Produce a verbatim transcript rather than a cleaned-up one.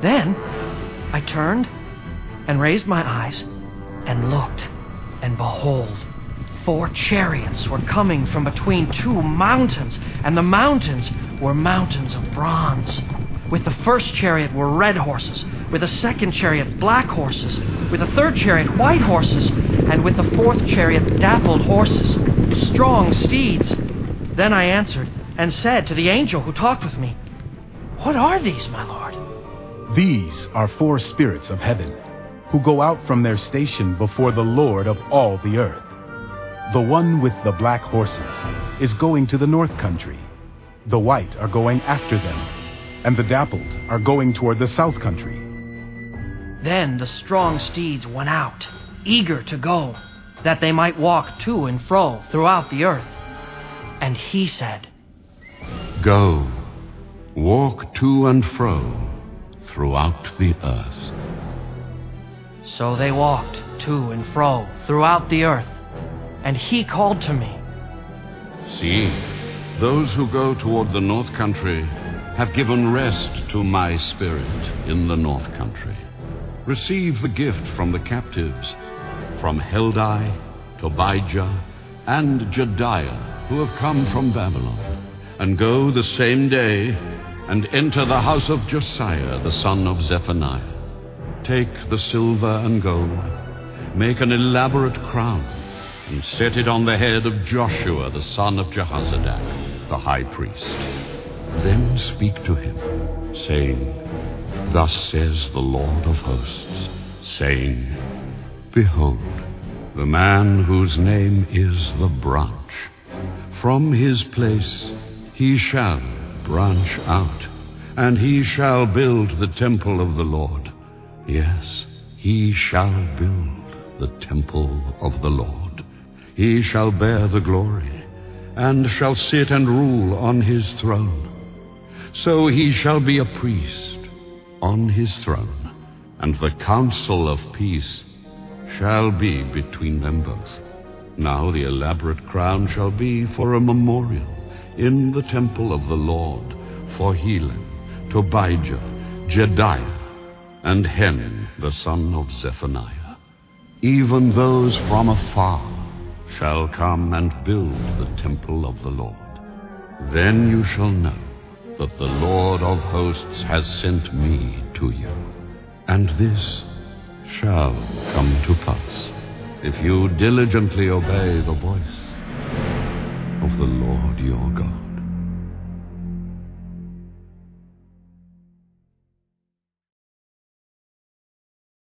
Then I turned and raised my eyes and looked, and behold, four chariots were coming from between two mountains, and the mountains were mountains of bronze. With the first chariot were red horses, with the second chariot black horses, with the third chariot white horses, and with the fourth chariot dappled horses, strong steeds. Then I answered and said to the angel who talked with me, "What are these, my lord?" These are four spirits of heaven, who go out from their station before the Lord of all the earth. The one with the black horses is going to the north country. The white are going after them, and the dappled are going toward the south country. Then the strong steeds went out, eager to go, that they might walk to and fro throughout the earth. And he said, "Go, walk to and fro throughout the earth." So they walked to and fro throughout the earth, and he called to me, "See, those who go toward the north country have given rest to my spirit in the north country. Receive the gift from the captives, from Heldai, Tobijah, and Jediah, who have come from Babylon, and go the same day and enter the house of Josiah, the son of Zephaniah. Take the silver and gold, make an elaborate crown, and set it on the head of Joshua, the son of Jehozadak, the high priest. Then speak to him, saying, Thus says the Lord of hosts, saying, Behold, the man whose name is the branch. From his place he shall branch out, and he shall build the temple of the Lord. Yes, he shall build the temple of the Lord. He shall bear the glory, and shall sit and rule on his throne. So he shall be a priest on his throne, and the counsel of peace shall be between them both. Now the elaborate crown shall be for a memorial in the temple of the Lord for Helem, Tobijah, Jediah, and Hen, the son of Zephaniah. Even those from afar shall come and build the temple of the Lord. Then you shall know that the Lord of hosts has sent me to you. And this shall come to pass, if you diligently obey the voice of the Lord your